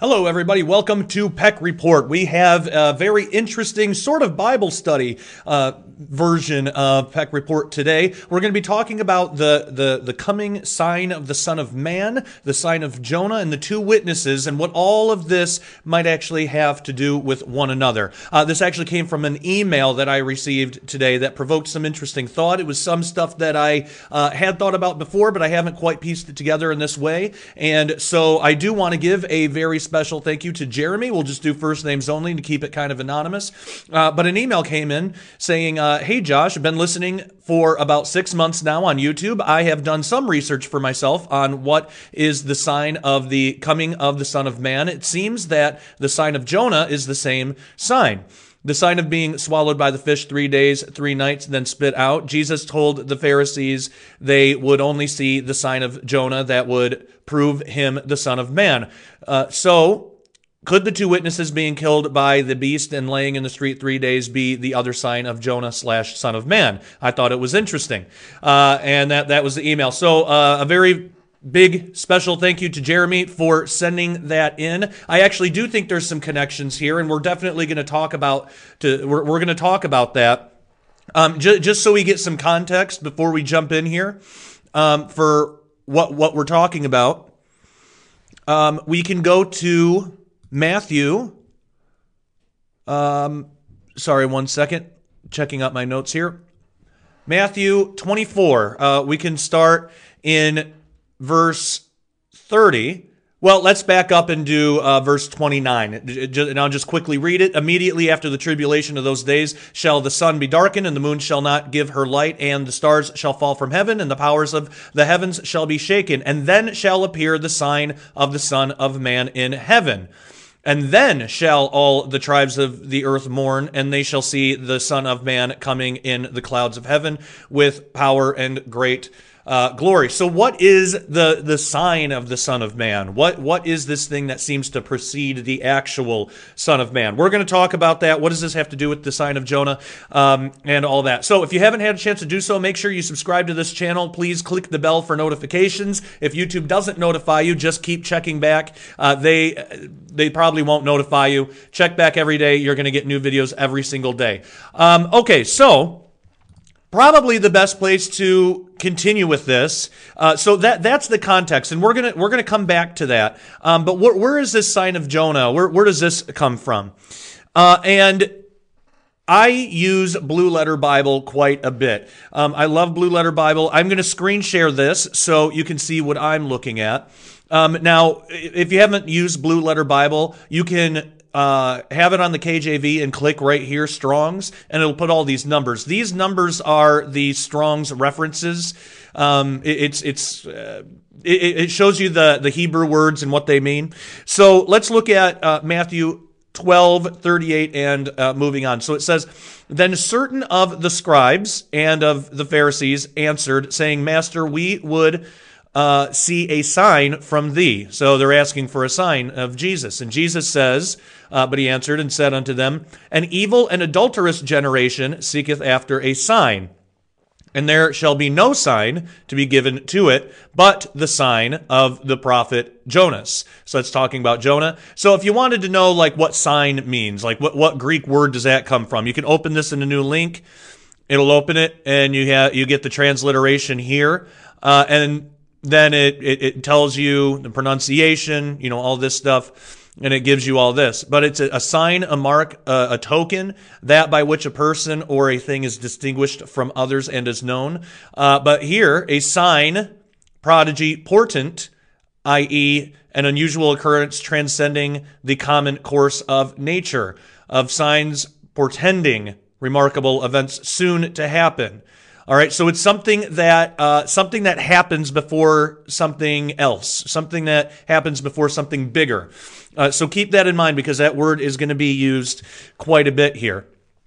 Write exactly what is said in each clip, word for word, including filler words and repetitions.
Hello, everybody. Welcome to Peck Report. We have a very interesting sort of Bible study uh, version of Peck Report today. We're going to be talking about the, the, the coming sign of the Son of Man, the sign of Jonah, and the two witnesses, and what all of this might actually have to do with one another. Uh, this actually came from an email that I received today that provoked some interesting thought. It was some stuff that I uh, had thought about before, but I haven't quite pieced it together in this way. And so I do want to give a very special thank you to Jeremy. We'll just do first names only to keep it kind of anonymous. Uh, but an email came in saying, uh, hey, Josh, I've been listening for about six months now on YouTube. I have done some research for myself on what is the sign of the coming of the Son of Man. It seems that the sign of Jonah is the same sign. The sign of being swallowed by the fish three days, three nights, then spit out. Jesus told the Pharisees they would only see the sign of Jonah that would prove him the Son of Man. Uh, so, could the two witnesses being killed by the beast and laying in the street three days be the other sign of Jonah slash Son of Man? I thought it was interesting. Uh, and that, that was the email. So, uh, a very big special thank you to Jeremy for sending that in. I actually do think there's some connections here, and we're definitely going to talk about to we're, we're going to talk about that. Um, j- just so we get some context before we jump in here um, for what what we're talking about. Um, we can go to Matthew. Um, sorry, one second. Checking out my notes here. Matthew twenty-four. Uh, we can start in verse thirty. Well, let's back up and do uh, verse twenty-nine. And I'll just quickly read it. Immediately after the tribulation of those days shall the sun be darkened, and the moon shall not give her light, and the stars shall fall from heaven, and the powers of the heavens shall be shaken. And then shall appear the sign of the Son of Man in heaven. And then shall all the tribes of the earth mourn, and they shall see the Son of Man coming in the clouds of heaven with power and great Uh, glory. So what is the, the sign of the Son of Man? What What is this thing that seems to precede the actual Son of Man? We're going to talk about that. What does this have to do with the sign of Jonah um, and all that? So if you haven't had a chance to do so, make sure you subscribe to this channel. Please click the bell for notifications. If YouTube doesn't notify you, just keep checking back. Uh, they they probably won't notify you. Check back every day. You're going to get new videos every single day. Um, okay, so probably the best place to continue with this. Uh, so that that's the context, and we're gonna we're gonna come back to that. Um, but where, where is this sign of Jonah? Where where does this come from? Uh, and I use Blue Letter Bible quite a bit. Um, I love Blue Letter Bible. I'm going to screen share this so you can see what I'm looking at. Um, now, if you haven't used Blue Letter Bible, you can Uh, have it on the K J V and click right here, Strong's, and it'll put all these numbers. These numbers are the Strong's references. Um, it, it's it's uh, it, it shows you the the Hebrew words and what they mean. So let's look at uh, Matthew twelve thirty-eight and uh, moving on. So it says, "Then certain of the scribes and of the Pharisees answered, saying, Master, we would Uh, see a sign from thee." So they're asking for a sign of Jesus. And Jesus says, uh, but he answered and said unto them, "An evil and adulterous generation seeketh after a sign. And there shall be no sign to be given to it, but the sign of the prophet Jonas." So it's talking about Jonah. So if you wanted to know like what sign means, like what, what Greek word does that come from, you can open this in a new link. It'll open it, and you have you get the transliteration here. Uh, and then it, it, it tells you the pronunciation, you know, all this stuff, and it gives you all this. But it's a, a sign, a mark, uh, a token, that by which a person or a thing is distinguished from others and is known. Uh, but here, a sign, prodigy, portent, that is an unusual occurrence transcending the common course of nature, of signs portending remarkable events soon to happen. All right, so it's something that uh, something that happens before something else, something that happens before something bigger. Uh, so keep that in mind, because that word is going to be used quite a bit here.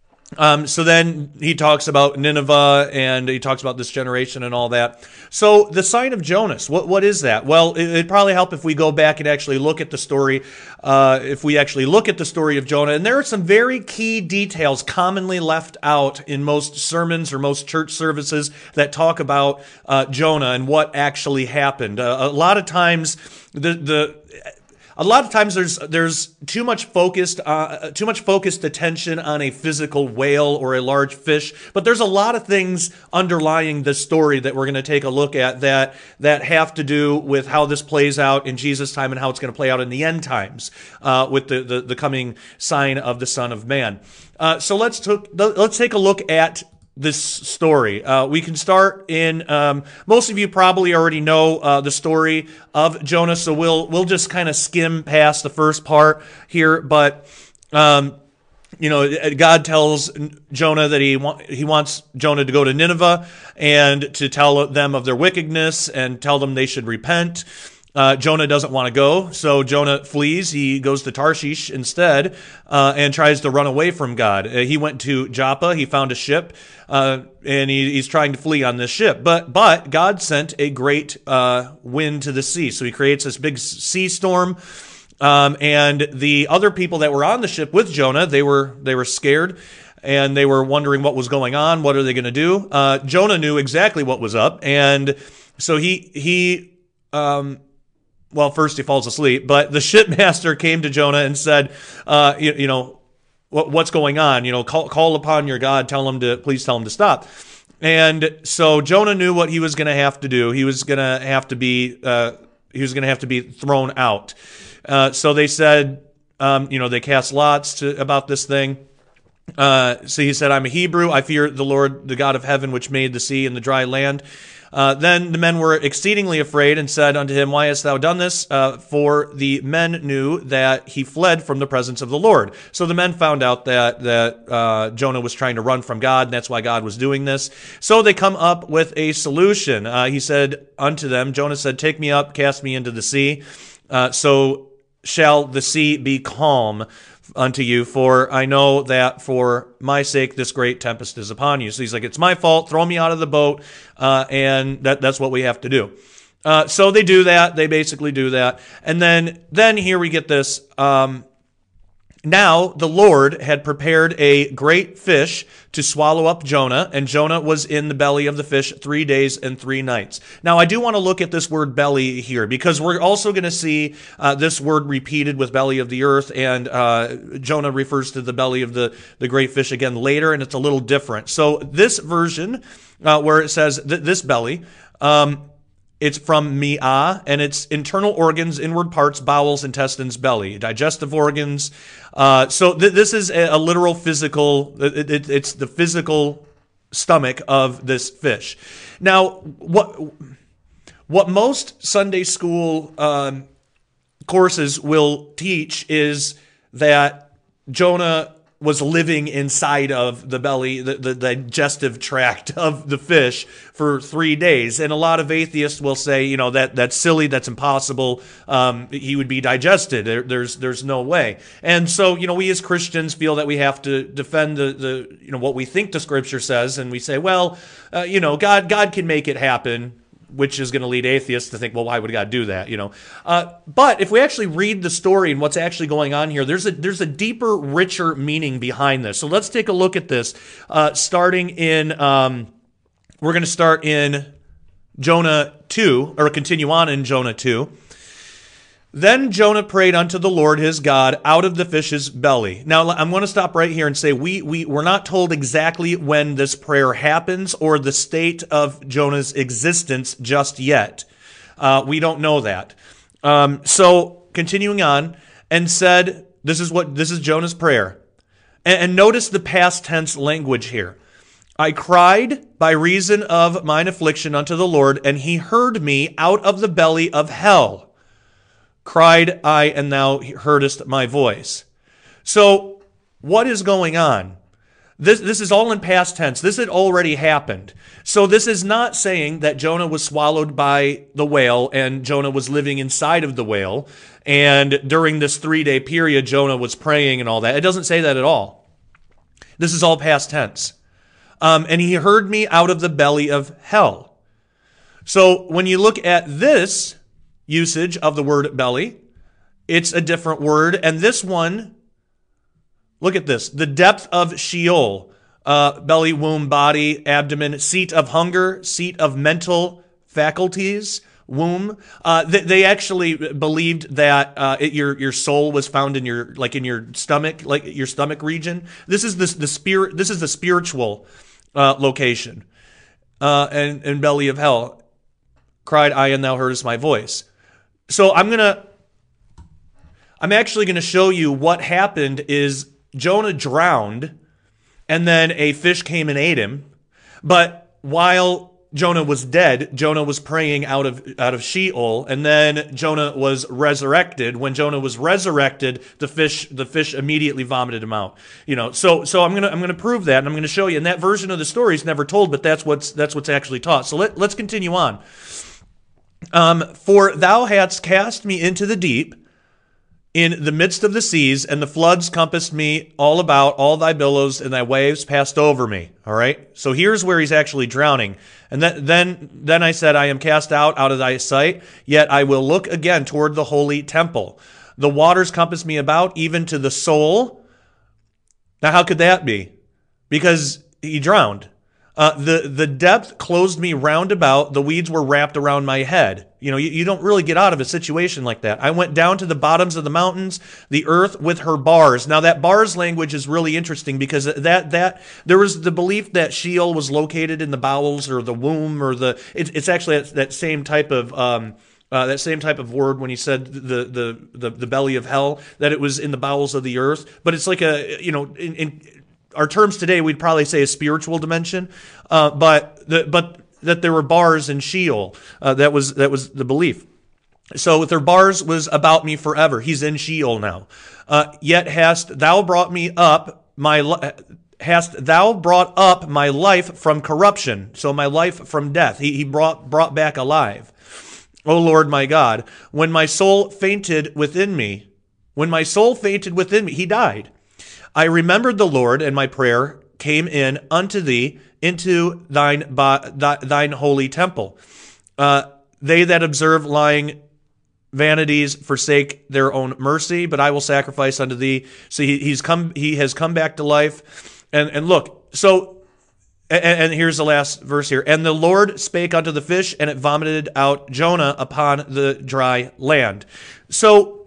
Um, so then he talks about Nineveh, and he talks about this generation and all that. So the sign of Jonas, what what is that? Well, it, it'd probably help if we go back and actually look at the story, uh, if we actually look at the story of Jonah. And there are some very key details commonly left out in most sermons or most church services that talk about uh, Jonah and what actually happened. Uh, a lot of times, the the a lot of times there's there's too much focused uh, too much focused attention on a physical whale or a large fish, but there's a lot of things underlying the story that we're going to take a look at that that have to do with how this plays out in Jesus' time and how it's going to play out in the end times uh, with the, the the coming sign of the Son of Man. Uh, so let's took, let's take a look at this story. Uh, we can start in, um, most of you probably already know uh, the story of Jonah, so we'll we'll just kind of skim past the first part here. But um, you know, God tells Jonah that he wa- he wants Jonah to go to Nineveh and to tell them of their wickedness and tell them they should repent. Uh, Jonah doesn't want to go, so Jonah flees. He goes to Tarshish instead uh, and tries to run away from God. Uh, he went to Joppa. He found a ship, uh, and he, he's trying to flee on this ship. But but God sent a great uh, wind to the sea, so he creates this big sea storm. Um, and the other people that were on the ship with Jonah, they were they were scared, and they were wondering what was going on. What are they going to do? Uh, Jonah knew exactly what was up, and so he he. Um, Well, first he falls asleep, but the shipmaster came to Jonah and said, uh, you, you know, what, what's going on? You know, call, call upon your God, tell him to, please tell him to stop. And so Jonah knew what he was going to have to do. He was going to have to be, uh, he was going to have to be thrown out. Uh, so they said, um, you know, they cast lots to, about this thing. Uh, so he said, I'm a Hebrew. I fear the Lord, the God of heaven, which made the sea and the dry land. Uh, then the men were exceedingly afraid and said unto him, Why hast thou done this? Uh, for the men knew that he fled from the presence of the Lord. So the men found out that that uh, Jonah was trying to run from God, and that's why God was doing this. So they come up with a solution. Uh, he said unto them, Jonah said, Take me up, cast me into the sea. Uh, so shall the sea be calm unto you, for I know that for my sake this great tempest is upon you. So he's like, it's my fault, throw me out of the boat, uh, and that, that's what we have to do. Uh, so they do that, they basically do that, and then, then here we get this, um, now the Lord had prepared a great fish to swallow up Jonah, and Jonah was in the belly of the fish three days and three nights. Now, I do want to look at this word belly here, because we're also going to see uh, this word repeated with belly of the earth, and uh, Jonah refers to the belly of the, the great fish again later, and it's a little different. So this version, uh, where it says th- this belly, um, it's from mi'ah, and it's internal organs, inward parts, bowels, intestines, belly, digestive organs. Uh, so th- this is a, a literal physical, it, it, it's the physical stomach of this fish. Now, what what most Sunday school um, courses will teach is that Jonah was living inside of the belly, the, the digestive tract of the fish for three days. And a lot of atheists will say, you know, that that's silly, that's impossible. Um, he would be digested. There, there's there's no way. And so, you know, we as Christians feel that we have to defend the, the you know, what we think the Scripture says. And we say, well, uh, you know, God God can make it happen, which is going to lead atheists to think, well, why would God do that? You know, uh, but if we actually read the story and what's actually going on here, there's a there's a deeper, richer meaning behind this. So let's take a look at this. Uh, starting in, um, we're going to start in Jonah two, or continue on in Jonah two. Then Jonah prayed unto the Lord his God out of the fish's belly. Now, I'm going to stop right here and say we, we, we're not told exactly when this prayer happens or the state of Jonah's existence just yet. Uh, we don't know that. Um, so, continuing on, and said, this is what this is Jonah's prayer. And, and notice the past tense language here. I cried by reason of mine affliction unto the Lord, and he heard me out of the belly of hell. Cried I, and thou heardest my voice. So, what is going on? This, this is all in past tense. This had already happened. So this is not saying that Jonah was swallowed by the whale and Jonah was living inside of the whale, and during this three-day period, Jonah was praying and all that. It doesn't say that at all. This is all past tense. Um, and he heard me out of the belly of hell. So when you look at this usage of the word belly, it's a different word. And this one, look at this, the depth of Sheol, uh, belly, womb, body, abdomen, seat of hunger, seat of mental faculties, womb. Uh, they, they actually believed that uh, it, your your soul was found in your like in your stomach, like your stomach region. This is the the spirit. This is the spiritual uh, location. Uh, and and belly of hell, cried I, and thou heardest my voice. So I'm gonna. I'm actually going to show you what happened is Jonah drowned, and then a fish came and ate him. But while Jonah was dead, Jonah was praying out of out of Sheol, and then Jonah was resurrected. When Jonah was resurrected, the fish the fish immediately vomited him out. You know, so so I'm gonna I'm gonna prove that, and I'm gonna show you. And that version of the story is never told, but that's what's that's what's actually taught. So let let's continue on. Um, for thou hadst cast me into the deep, in the midst of the seas, and the floods compassed me all about, all thy billows and thy waves passed over me. All right? So here's where he's actually drowning. And then, then, then I said, I am cast out, out of thy sight, yet I will look again toward the holy temple. The waters compass me about, even to the soul. Now, how could that be? Because he drowned. Uh, the, the depth closed me round about, the weeds were wrapped around my head. You know, you, you don't really get out of a situation like that. I went down to the bottoms of the mountains, the earth with her bars. Now that bars language is really interesting because that, that, there was the belief that Sheol was located in the bowels or the womb or the, it, it's actually that, that same type of, um, Uh, that same type of word when he said the, the the the belly of hell, that it was in the bowels of the earth. But it's like a, you know, in, in our terms today, we'd probably say a spiritual dimension. Uh, but the, but that there were bars in Sheol. Uh, that was that was the belief. So with their bars was about me forever. He's in Sheol now. Uh, Yet hast thou brought me up my li- hast thou brought up my life from corruption. So my life from death. He he brought brought back alive. O Lord my God, when my soul fainted within me, when my soul fainted within me, he died. I remembered the Lord, and my prayer came in unto thee into thine thine holy temple. Uh, they that observe lying vanities forsake their own mercy, but I will sacrifice unto thee. So he, he's come, he has come back to life. And and look, so. And here's the last verse here. And the Lord spake unto the fish, and it vomited out Jonah upon the dry land. So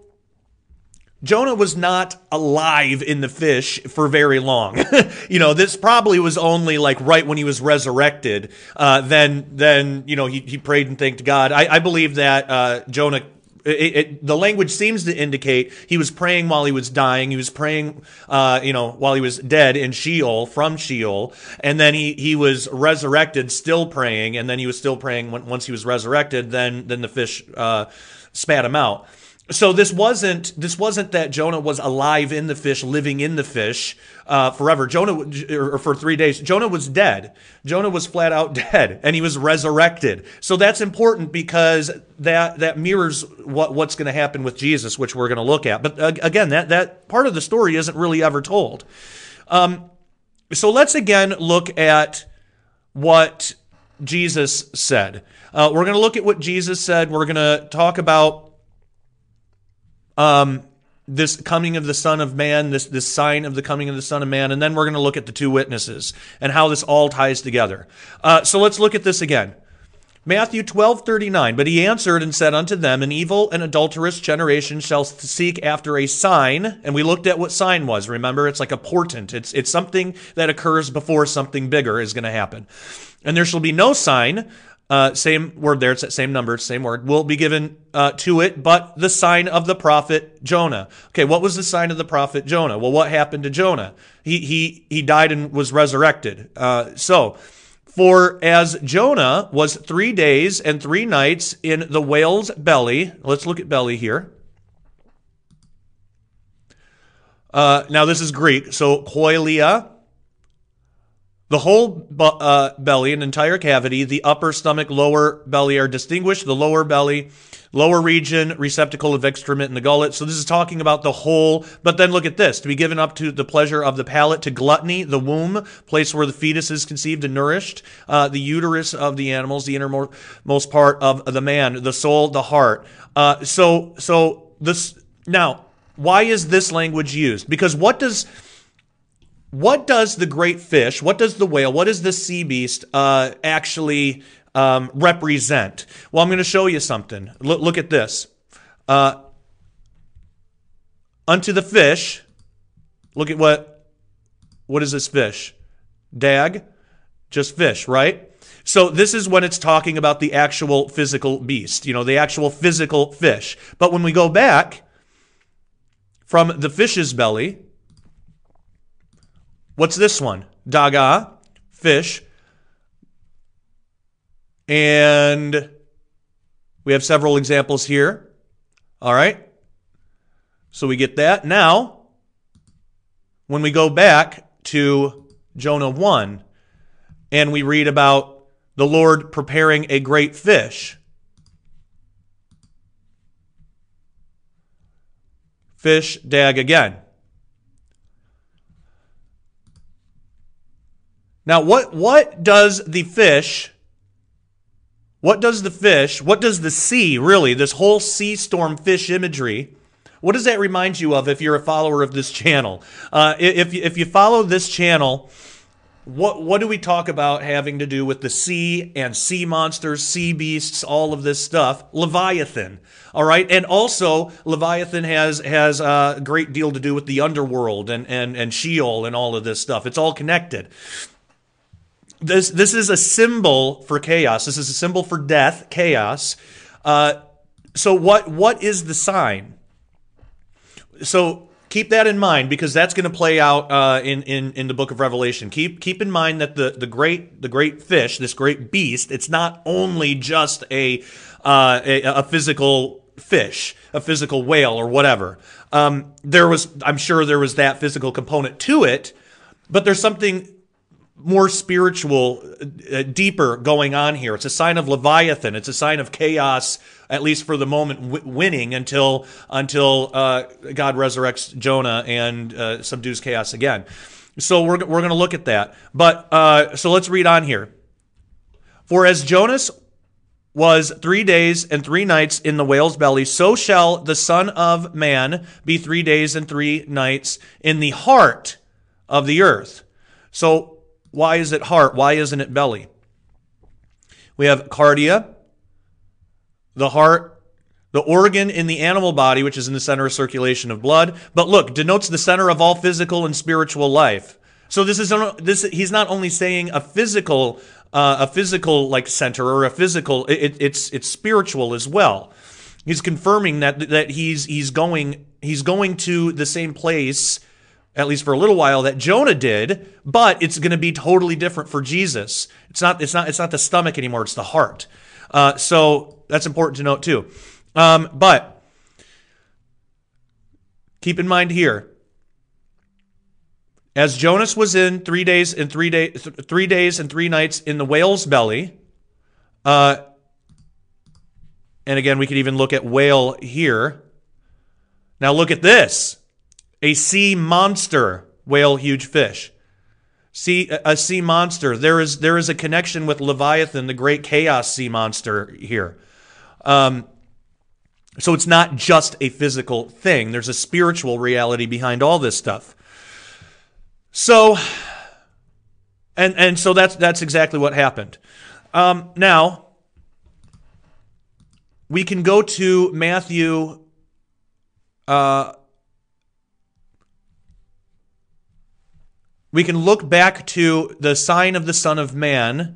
Jonah was not alive in the fish for very long. You know, this probably was only like right when he was resurrected. Uh, then, then you know, he, he prayed and thanked God. I, I believe that uh, Jonah. It, it, the language seems to indicate he was praying while he was dying. He was praying, uh, you know, while he was dead in Sheol, from Sheol, and then he, he was resurrected, still praying, and then he was still praying when, once he was resurrected. Then then the fish uh, spat him out. So this wasn't this wasn't that Jonah was alive in the fish, living in the fish uh, forever. Jonah, or for three days, Jonah was dead. Jonah was flat out dead, and he was resurrected. So that's important because that that mirrors what what's going to happen with Jesus, which we're going to look at. But uh, again, that that part of the story isn't really ever told. Um, so let's again look at what Jesus said. Uh, we're going to look at what Jesus said. We're going to talk about Um, this coming of the Son of Man, this, this sign of the coming of the Son of Man, and then we're going to look at the two witnesses and how this all ties together. Uh, so let's look at this again. Matthew twelve thirty-nine, but he answered and said unto them, an evil and adulterous generation shall seek after a sign, and we looked at what sign was. Remember, it's like a portent. It's, it's something that occurs before something bigger is going to happen. And there shall be no sign. Uh, same word there, it's that same number, same word, will be given uh, to it, but the sign of the prophet Jonah. Okay, what was the sign of the prophet Jonah? Well, what happened to Jonah? He he he died and was resurrected. Uh, so, for as Jonah was three days and three nights in the whale's belly, let's look at belly here. Uh, now this is Greek, so koilia. The whole uh, belly, an entire cavity, the upper stomach, lower belly are distinguished. The lower belly, lower region, receptacle of excrement in the gullet. So this is talking about the whole. But then look at this. To be given up to the pleasure of the palate, to gluttony, the womb, place where the fetus is conceived and nourished, uh, the uterus of the animals, the innermost part of the man, the soul, the heart. Uh, so, so this, now, why is this language used? Because what does... What does the great fish, what does the whale, what does the sea beast uh, actually um, represent? Well, I'm going to show you something. Look, look at this. Uh, unto the fish, look at what, what is this fish? Dag, just fish, right? So this is when it's talking about the actual physical beast, you know, the actual physical fish. But when we go back from the fish's belly, what's this one? Daga, fish. And we have several examples here. All right. So we get that. Now, when we go back to Jonah one and we read about the Lord preparing a great fish. Fish, dag again. Now, what, what does the fish, what does the fish, what does the sea, really, this whole sea storm fish imagery, what does that remind you of if you're a follower of this channel? Uh, if, if you follow this channel, What what do we talk about having to do with the sea and sea monsters, sea beasts, all of this stuff? Leviathan, all right? And also, Leviathan has has a great deal to do with the underworld and, and, and Sheol and all of this stuff. It's all connected. This, this is a symbol for chaos. This is a symbol for death, chaos. Uh, so what what is the sign? So keep that in mind, because that's going to play out uh, in, in in the book of Revelation. Keep keep in mind that the the great the great fish, this great beast, it's not only just a uh, a, a physical fish, a physical whale or whatever. Um, there was, I'm sure, there was that physical component to it, but there's something more spiritual, uh, deeper going on here. It's a sign of Leviathan. It's a sign of chaos, at least for the moment, w- winning until until uh, God resurrects Jonah and uh, subdues chaos again. So we're we're going to look at that. But uh, so let's read on here. For as Jonas was three days and three nights in the whale's belly, so shall the Son of Man be three days and three nights in the heart of the earth. So why is it heart? Why isn't it belly? We have cardia, the heart, the organ in the animal body, which is in the center of circulation of blood. But look, denotes the center of all physical and spiritual life. So this is this. He's not only saying a physical, uh, a physical like center or a physical. It, it's it's spiritual as well. He's confirming that that he's he's going he's going to the same place, at least for a little while, that Jonah did, but it's going to be totally different for Jesus. It's not, it's not, it's not the stomach anymore, it's the heart. Uh, so that's important to note too. Um, but keep in mind here, as Jonas was in three days and three days, th- three days and three nights in the whale's belly, uh, and again, we could even look at whale here. Now look at this. A sea monster, whale, huge fish. See, a sea monster. There is there is a connection with Leviathan, the great chaos sea monster here. Um, so it's not just a physical thing. There's a spiritual reality behind all this stuff. So, and and so that's that's exactly what happened. Um, now, we can go to Matthew. Uh, We can look back to the sign of the Son of Man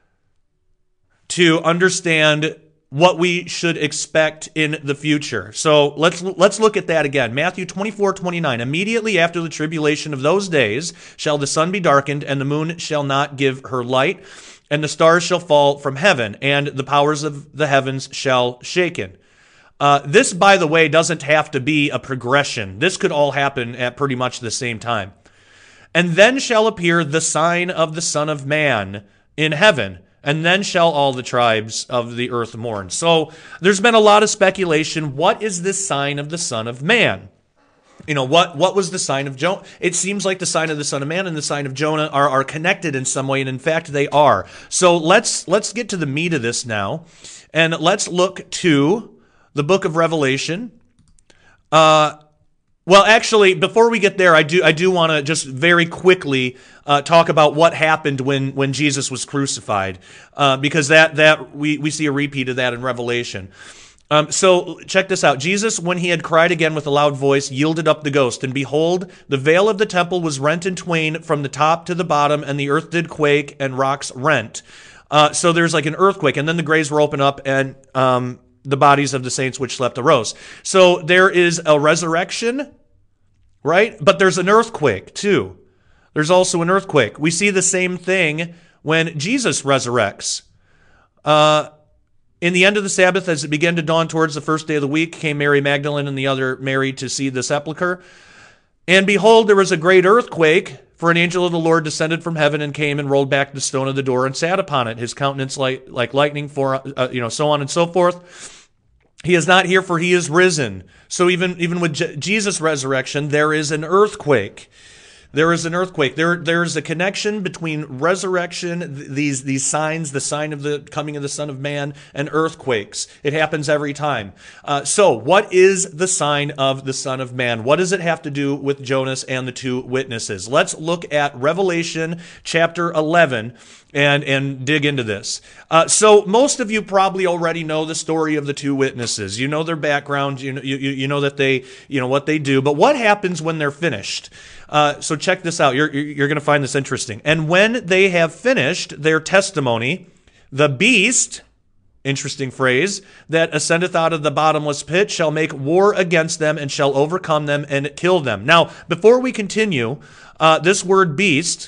to understand what we should expect in the future. So let's let's look at that again. Matthew twenty-four twenty-nine. Immediately after the tribulation of those days shall the sun be darkened, and the moon shall not give her light, and the stars shall fall from heaven, and the powers of the heavens shall shaken. Uh, this, by the way, doesn't have to be a progression. This could all happen at pretty much the same time. And then shall appear the sign of the Son of Man in heaven, and then shall all the tribes of the earth mourn. So there's been a lot of speculation. What is this sign of the Son of Man? You know, what, what was the sign of Jonah? It seems like the sign of the Son of Man and the sign of Jonah are, are connected in some way, and in fact they are. So let's let's get to the meat of this now, and let's look to the book of Revelation. Uh Well, actually, before we get there, I do I do want to just very quickly uh, talk about what happened when, when Jesus was crucified, uh, because that that we, we see a repeat of that in Revelation. Um, so check this out. Jesus, when he had cried again with a loud voice, yielded up the ghost. And behold, the veil of the temple was rent in twain from the top to the bottom, and the earth did quake, and rocks rent. Uh, so there's like an earthquake, and then the graves were opened up, and um, the bodies of the saints which slept arose. So there is a resurrection, right? But there's an earthquake too. There's also an earthquake. We see the same thing when Jesus resurrects. Uh, In the end of the Sabbath, as it began to dawn towards the first day of the week, came Mary Magdalene and the other Mary to see the sepulchre. And behold, there was a great earthquake, for an angel of the Lord descended from heaven and came and rolled back the stone of the door and sat upon it, his countenance like, like lightning, for uh, you know, so on and so forth. He is not here, for he is risen. So even, even with Je- Jesus' resurrection, there is an earthquake. There is an earthquake. There, there is a connection between resurrection, th- these, these signs, the sign of the coming of the Son of Man, and earthquakes. It happens every time. Uh, so, what is the sign of the Son of Man? What does it have to do with Jonas and the two witnesses? Let's look at Revelation chapter eleven and, and dig into this. Uh, so, most of you probably already know the story of the two witnesses. You know their background. You know, you, you know that they, you know what they do. But what happens when they're finished? Uh, so check this out. You're, you're going to find this interesting. And when they have finished their testimony, the beast, interesting phrase, that ascendeth out of the bottomless pit shall make war against them and shall overcome them and kill them. Now, before we continue, uh, this word beast,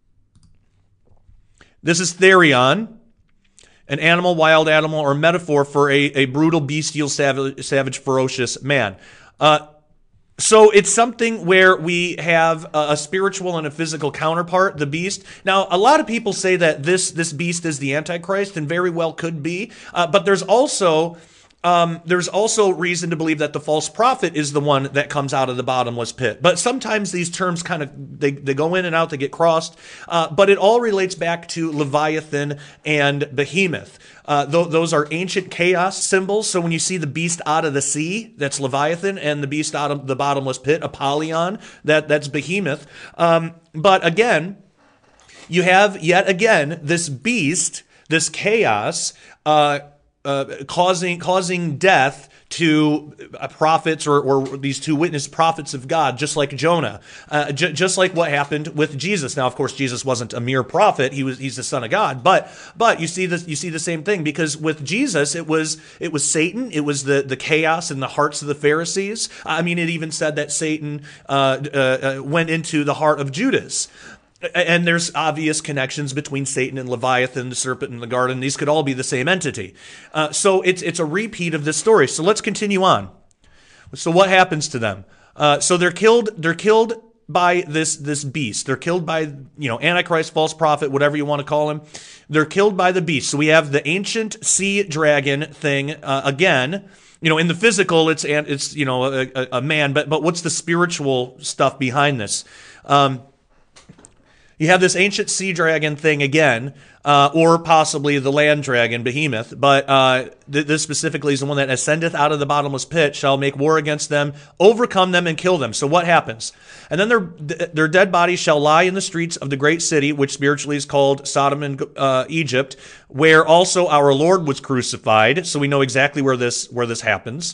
this is therion, an animal, wild animal, or metaphor for a, a brutal, bestial, savage, savage ferocious man. Uh, So it's something where we have a, a spiritual and a physical counterpart, the beast. Now, a lot of people say that this this beast is the Antichrist, and very well could be. Uh, but there's also um, there's also reason to believe that the false prophet is the one that comes out of the bottomless pit. But sometimes these terms kind of they, they go in and out, they get crossed. Uh, but it all relates back to Leviathan and Behemoth. Uh, th- those are ancient chaos symbols. So when you see the beast out of the sea, that's Leviathan, and the beast out of the bottomless pit, Apollyon, that, that's Behemoth. Um, but again, you have yet again this beast, this chaos, uh, uh, causing causing death to prophets or, or these two witness prophets of God, just like Jonah, uh, j- just like what happened with Jesus. Now, of course, Jesus wasn't a mere prophet; he was—he's the Son of God. But, but you see this, you see the same thing, because with Jesus, it was it was Satan, it was the the chaos in the hearts of the Pharisees. I mean, it even said that Satan uh, uh, went into the heart of Judas. And there's obvious connections between Satan and Leviathan, the serpent in the garden. These could all be the same entity. Uh, so it's it's a repeat of this story. So let's continue on. So what happens to them? Uh, so they're killed. They're killed by this this beast. They're killed by, you know, Antichrist, false prophet, whatever you want to call him. They're killed by the beast. So we have the ancient sea dragon thing uh, again. You know, in the physical, it's it's you know a, a, a man. But but what's the spiritual stuff behind this? Um, You have this ancient sea dragon thing again, uh, or possibly the land dragon, Behemoth, but uh, th- this specifically is the one that ascendeth out of the bottomless pit, shall make war against them, overcome them, and kill them. So what happens? And then their their dead bodies shall lie in the streets of the great city, which spiritually is called Sodom and uh, Egypt, where also our Lord was crucified. So we know exactly where this where this happens.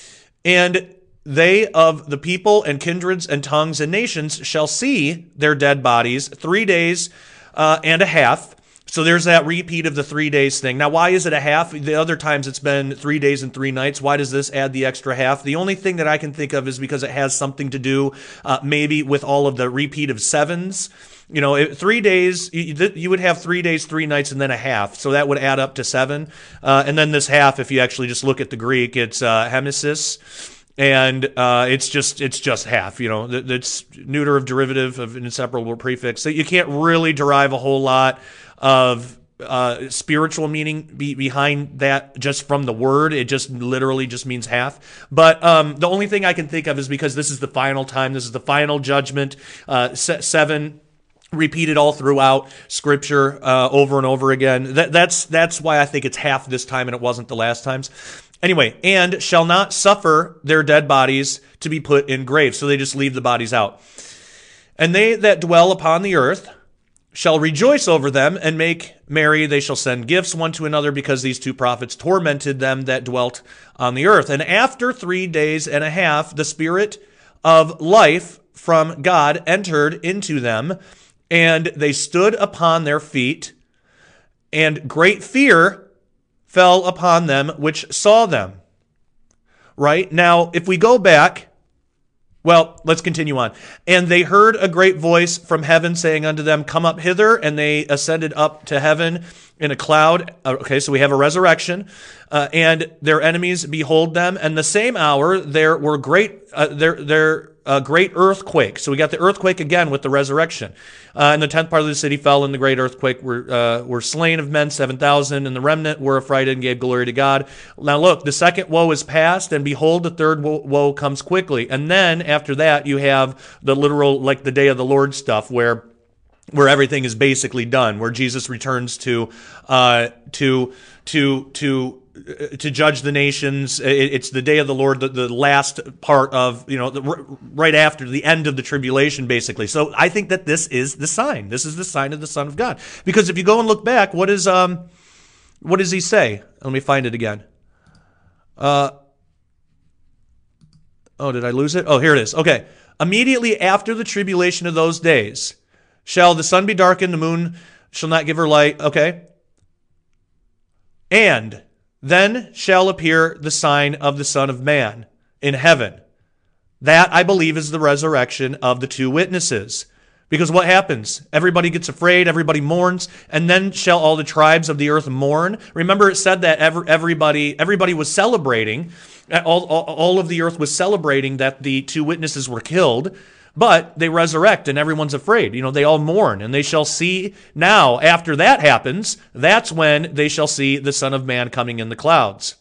And they of the people and kindreds and tongues and nations shall see their dead bodies three days uh, and a half. So there's that repeat of the three days thing. Now, why is it a half? The other times it's been three days and three nights. Why does this add the extra half? The only thing that I can think of is because it has something to do uh, maybe with all of the repeat of sevens. You know, it, three days, you, you would have three days, three nights, and then a half. So that would add up to seven. Uh, and then this half, if you actually just look at the Greek, it's uh, hemisis. And uh, it's just it's just half, you know. It's neuter of derivative of an inseparable prefix. So you can't really derive a whole lot of uh, spiritual meaning be, behind that just from the word. It just literally just means half. But um, the only thing I can think of is because this is the final time. This is the final judgment. Uh, seven repeated all throughout Scripture uh, over and over again. That, that's that's why I think it's half this time and it wasn't the last times. Anyway, and shall not suffer their dead bodies to be put in graves. So they just leave the bodies out. And they that dwell upon the earth shall rejoice over them and make merry. They shall send gifts one to another, because these two prophets tormented them that dwelt on the earth. And after three days and a half, the Spirit of life from God entered into them, and they stood upon their feet, and great fear fell upon them which saw them. Right? Now, if we go back, well, let's continue on. And they heard a great voice from heaven saying unto them, come up hither. And they ascended up to heaven in a cloud. Okay, so we have a resurrection. Uh, and their enemies behold them. And the same hour there were great, uh, there, there, a great earthquake. So we got the earthquake again with the resurrection. Uh, and the tenth part of the city fell in the great earthquake, were, uh, were slain of men, seven thousand, and the remnant were affrighted and gave glory to God. Now look, the second woe is past, and behold, the third woe, woe comes quickly. And then after that, you have the literal, like the day of the Lord stuff, where where everything is basically done, where Jesus returns to, uh, to, to, to, to judge the nations. It's the day of the Lord, the, the last part of, you know, the, right after the end of the tribulation, basically. So I think that this is the sign. This is the sign of the Son of God. Because if you go and look back, what is, um, what does he say? Let me find it again. Uh, oh, did I lose it? Oh, here it is. Okay. Immediately after the tribulation of those days, shall the sun be darkened, the moon shall not give her light. Okay. And then shall appear the sign of the Son of Man in heaven. That, I believe, is the resurrection of the two witnesses. Because what happens? Everybody gets afraid, everybody mourns, and then shall all the tribes of the earth mourn. Remember, it said that everybody, everybody was celebrating, all, all, all of the earth was celebrating that the two witnesses were killed. But they resurrect and everyone's afraid. You know, they all mourn, and they shall see now, after that happens, that's when they shall see the Son of Man coming in the clouds.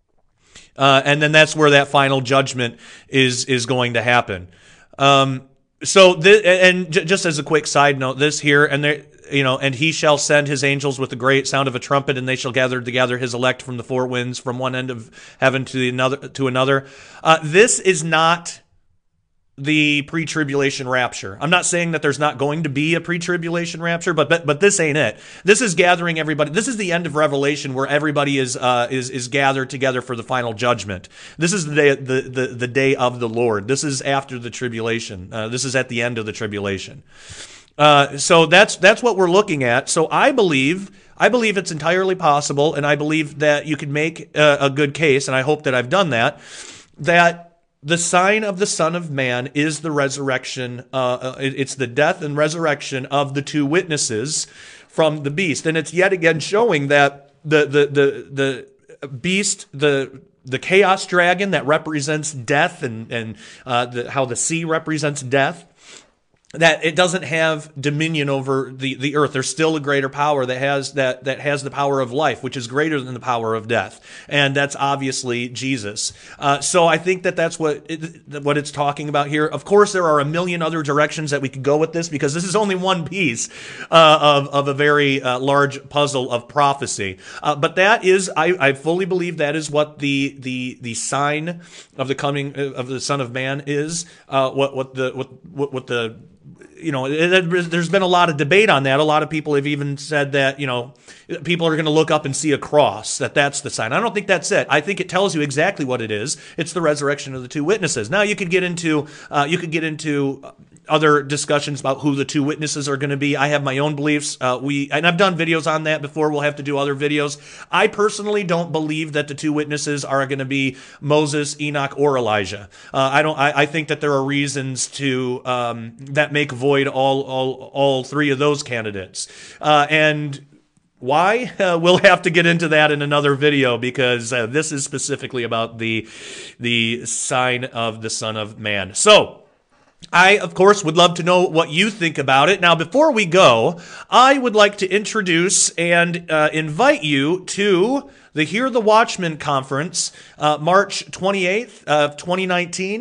Uh, and then that's where that final judgment is, is going to happen. Um, so, th- and j- just as a quick side note, this here, and there, you know, and he shall send his angels with the great sound of a trumpet, and they shall gather together his elect from the four winds, from one end of heaven to the another, to another. Uh, this is not the pre-tribulation rapture. I'm not saying that there's not going to be a pre-tribulation rapture, but but, but this ain't it. This is gathering everybody. This is the end of Revelation, where everybody is uh, is is gathered together for the final judgment. This is the day the the, the day of the Lord. This is after the tribulation. Uh, this is at the end of the tribulation. Uh, so that's that's what we're looking at. So I believe I believe it's entirely possible, and I believe that you can make a, a good case, and I hope that I've done that. That the sign of the Son of Man is the resurrection. Uh, it's the death and resurrection of the two witnesses from the beast, and it's yet again showing that the the the the beast, the the chaos dragon that represents death, and and uh, the, how the sea represents death, that it doesn't have dominion over the, the earth. There's still a greater power that has that that has the power of life, which is greater than the power of death, and that's obviously Jesus. Uh, so I think that that's what it, what it's talking about here. Of course, there are a million other directions that we could go with this, because this is only one piece uh, of of a very uh, large puzzle of prophecy. Uh, but that is, I, I fully believe that is what the the the sign of the coming of the Son of Man is. Uh, what what the what what the You know, there's been a lot of debate on that. A lot of people have even said that, you know, people are going to look up and see a cross, that that's the sign. I don't think that's it. I think it tells you exactly what it is. It's the resurrection of the two witnesses. Now, you could get into, uh, you could get into other discussions about who the two witnesses are going to be. I have my own beliefs. Uh, we, and I've done videos on that before. We'll have to do other videos. I personally don't believe that the two witnesses are going to be Moses, Enoch, or Elijah. Uh, I don't, I, I think that there are reasons to, um, that make void all, all, all three of those candidates. Uh, and why? Uh, we'll have to get into that in another video, because uh, this is specifically about the, the sign of the Son of Man. So, I, of course, would love to know what you think about it. Now, before we go, I would like to introduce and uh, invite you to the Hear the Watchman Conference, uh, March twenty-eighth of twenty nineteen.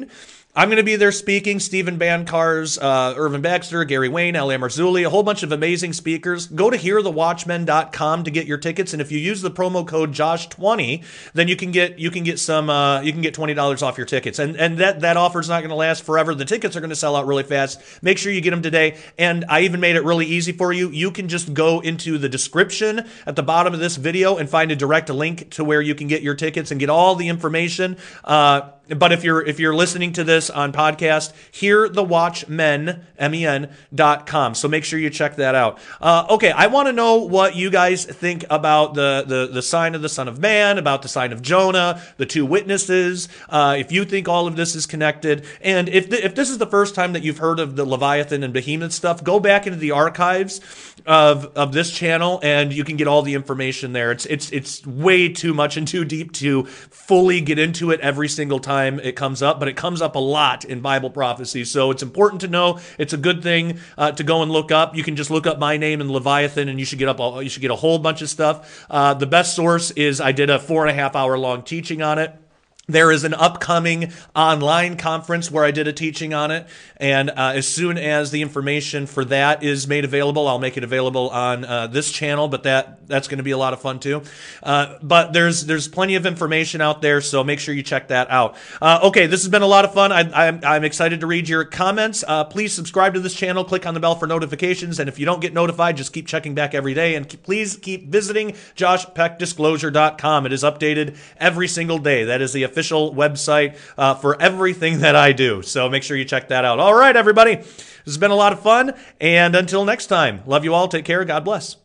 I'm going to be there speaking. Stephen Bancars, uh, Irvin Baxter, Gary Wayne, L A. Marzulli, a whole bunch of amazing speakers. Go to hear the watchmen dot com to get your tickets, and if you use the promo code Josh twenty, then you can get you can get some uh, you can get twenty dollars off your tickets. And and that that offer is not going to last forever. The tickets are going to sell out really fast. Make sure you get them today. And I even made it really easy for you. You can just go into the description at the bottom of this video and find a direct link to where you can get your tickets and get all the information. Uh, But if you're if you're listening to this on podcast, hear the watchmen M E N dot com. So make sure you check that out. Uh, okay, I want to know what you guys think about the, the the sign of the Son of Man, about the sign of Jonah, the two witnesses. Uh, if you think all of this is connected, and if the, if this is the first time that you've heard of the Leviathan and Behemoth stuff, go back into the archives of of this channel, and you can get all the information there. It's it's it's way too much and too deep to fully get into it every single time it comes up, but it comes up a lot in Bible prophecy. So it's important to know. It's a good thing uh, to go and look up. You can just look up my name and Leviathan, and you should get up. A, you should get a whole bunch of stuff. Uh, the best source is I did a four and a half hour long teaching on it. There is an upcoming online conference where I did a teaching on it, and uh, as soon as the information for that is made available, I'll make it available on uh, this channel, but that that's going to be a lot of fun too. Uh, but there's there's plenty of information out there, so make sure you check that out. Uh, okay, this has been a lot of fun. I, I'm, I'm excited to read your comments. Uh, please subscribe to this channel, click on the bell for notifications, and if you don't get notified, just keep checking back every day, and keep, please keep visiting josh peck disclosure dot com. It is updated every single day. That is the official official website uh, for everything that I do. So make sure you check that out. All right, everybody. This has been a lot of fun. And until next time, love you all. Take care. God bless.